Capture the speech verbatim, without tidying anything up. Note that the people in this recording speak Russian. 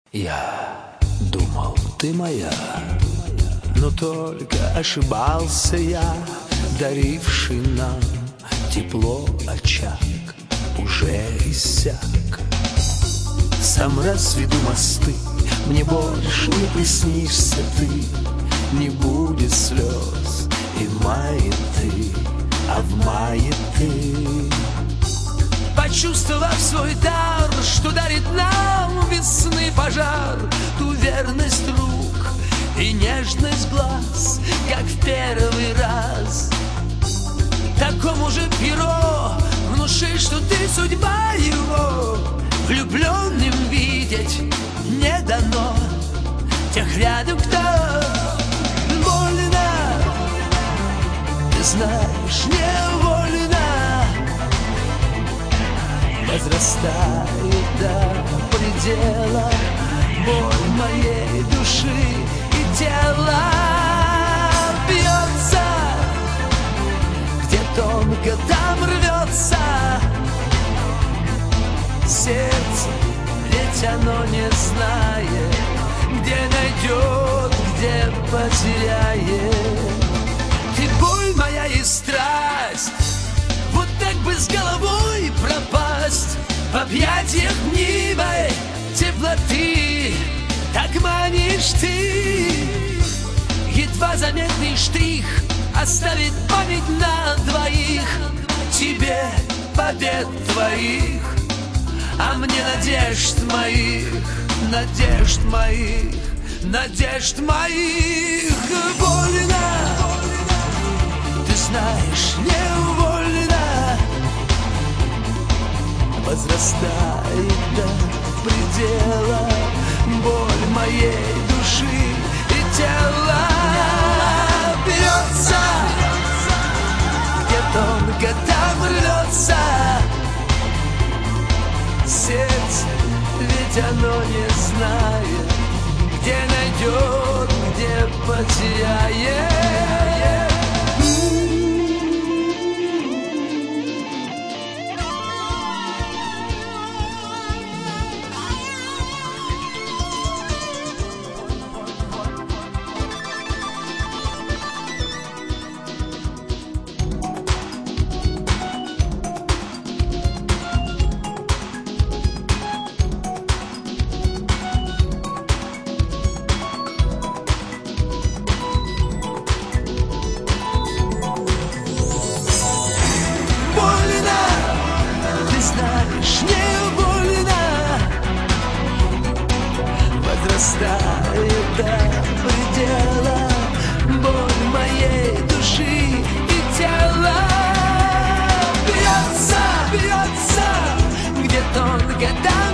Я думал, ты моя, но только ошибался я, даривший нам тепло очаг уже иссяк. Сам разведу мосты, мне больше не приснишься ты, не будет слез и в мае ты, а в мае ты. Почувствовав свой дар, что дарит нам весны пожар, ту верность рук и нежность глаз, как в первый раз. Такому же перо внуши, что ты судьба его, влюбленным видеть не дано тех рядом, кто больно, ты знаешь, невольно возрастает до предела боль моей души и тела. Бьется, где тонко, там рвется сердце, ведь оно не знает, где найдет, где потеряет. Ты боль моя и страсть, вот так бы с головой пропасть в объятиях мнимой теплоты. Так манишь ты, едва заметный штрих оставит память на двоих. Тебе побед твоих, а мне надежд моих, надежд моих, надежд моих. Больно, ты знаешь, невольно возрастает до предела боль моей души и тела. Бьется, где тонко, там рвется сердце, ведь оно не знает, где найдет, где потеряет. Возрастает до предела боль моей души и тела. Бьется, бьется, где тонко, там